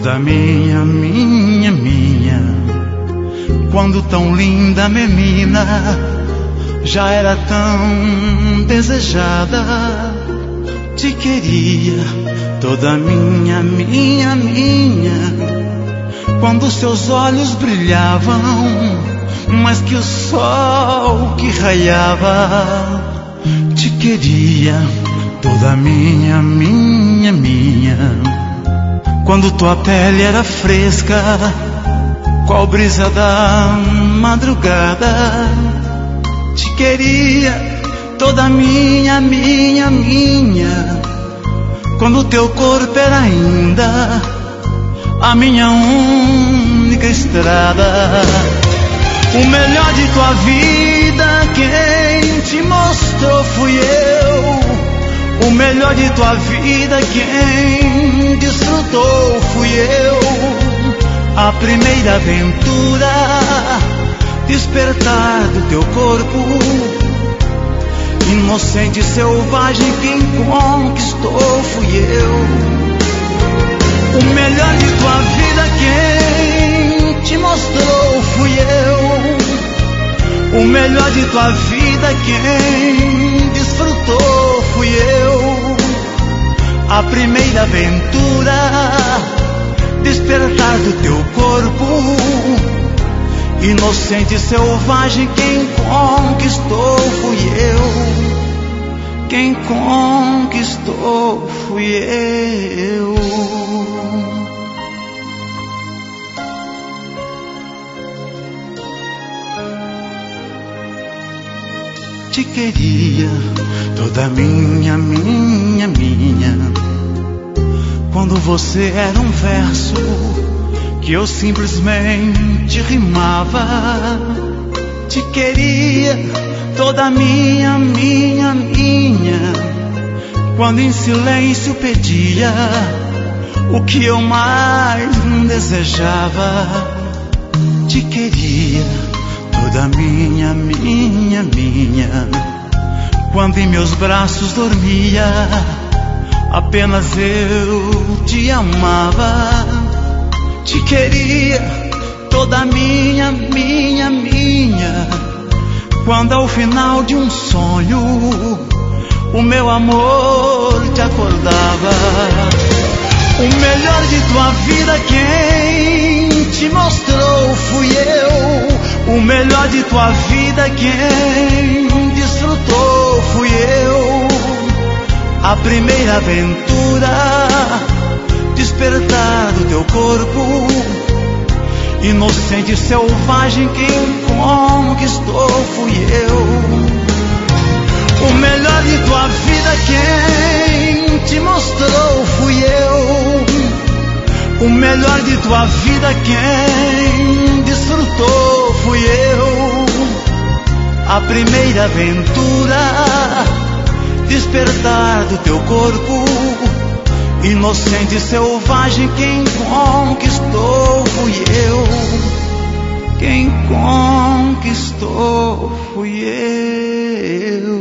toda minha, quando tão linda menina, já era tão desejada. Te queria, toda minha, quando seus olhos brilhavam mais que o sol que raiava. Te queria, toda minha, quando tua pele era fresca, qual brisa da madrugada. Te queria, toda minha, quando teu corpo era ainda a minha única estrada. O melhor de tua vida, quem te mostrou fui eu. O melhor de tua vida, quem desfrutou fui eu. A primeira aventura, despertar do teu corpo, inocente e selvagem, quem conquistou fui eu. O melhor de tua vida, quem te mostrou fui eu. O melhor de tua vida, quem desfrutou fui eu. A primeira aventura, despertar do teu corpo, inocente e selvagem, quem conquistou fui eu. Quem conquistou fui eu. Te queria, toda minha, quando você era um verso que eu simplesmente rimava. Te queria, toda minha, quando em silêncio pedia o que eu mais desejava. Te queria, toda minha, quando em meus braços dormia, apenas eu te amava. Te queria, toda minha, quando ao final de um sonho o meu amor te acordava. O melhor de tua vida, quem te mostrou fui eu. O melhor de tua vida, quem desfrutou fui eu. A primeira aventura, despertar do teu corpo, inocente e selvagem, quem conquistou fui eu. O melhor de tua vida, quem te mostrou fui eu. O melhor de tua vida, quem desfrutou fui eu. A primeira aventura, despertar do teu corpo, inocente e selvagem, quem conquistou fui eu. Quem conquistou fui eu.